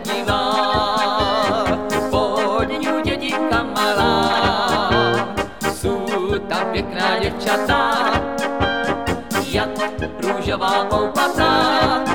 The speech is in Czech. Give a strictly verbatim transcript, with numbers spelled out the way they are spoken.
dívá, podňu dědinka malá, jsou tam pěkná děvčata, jak růžová koupatá.